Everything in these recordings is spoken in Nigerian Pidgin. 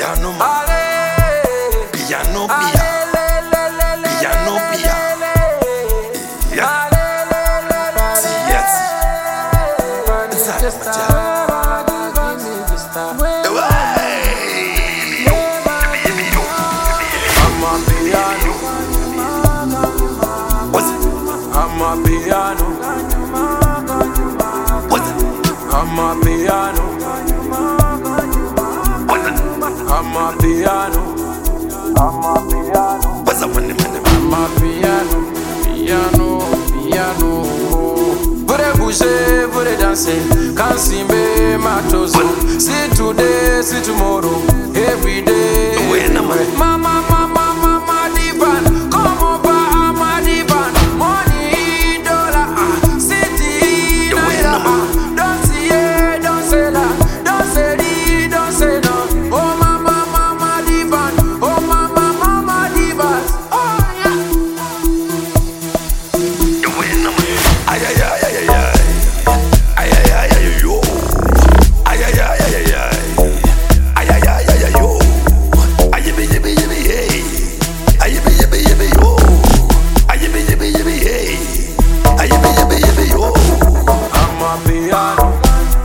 piano man, piano pia, piano pia, yeah. I'm a piano. What? I'm a piano. What? I'm a piano. I'm a piano. What's up, man? I'm a piano, piano, piano. Vure bouger, vure danser, can't see me matos. See today, see tomorrow, every day. Mama, mama, mama, divan, come over, I'm a divan. Money, dollar, city, naira. Don't see it, don't say that, don't say it, don't say no. Oh mama, mama, divan, oh mama, mama, divan. Oh yeah. Ay, ay, ay, ay, ay, ay. Ay, ay, ay, ay, yo. Ay, ay, ay, ay, ay, ay. Ay, ay, ay, ay, ay, yo. Ay, yippee, yippee, yippee, hey. Ay, yippee, yippee, yippee, yo. Ay, yippee, yippee, yippee, hey. Ay, yippee, yippee, yippee, yo. I'm a piano.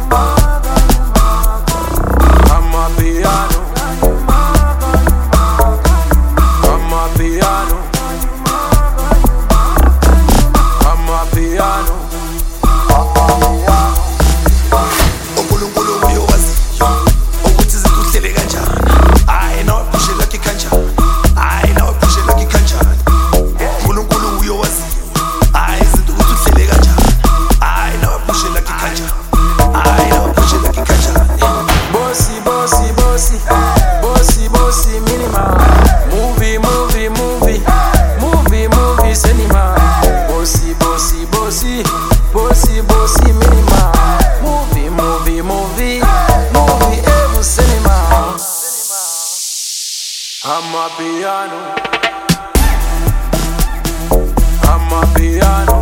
I'm a piano. I'm a piano. I'm a piano. uNkulunkulu uyowazi ukuthi izinto uhlele kanjani. Hayi nawe pushe lucky kanjani. Hayi nawe pushe lucky kanjani. uNkulunkulu uyowazi. Hayi izinto ukuthi uhlele kanjani. Hayi nawe pushe lucky kanjani. Hayi nawe pushe lucky kanjani. Bossy, bossy, bossy. Bossy, bossy, minima. Movie, movie, movie. Movie, movie, cinema. Bossy, bossy, bossy. Bossy, bossy, minima. Movie, movie, movie. Movie, every cinema. I'm a piano. I'm a piano.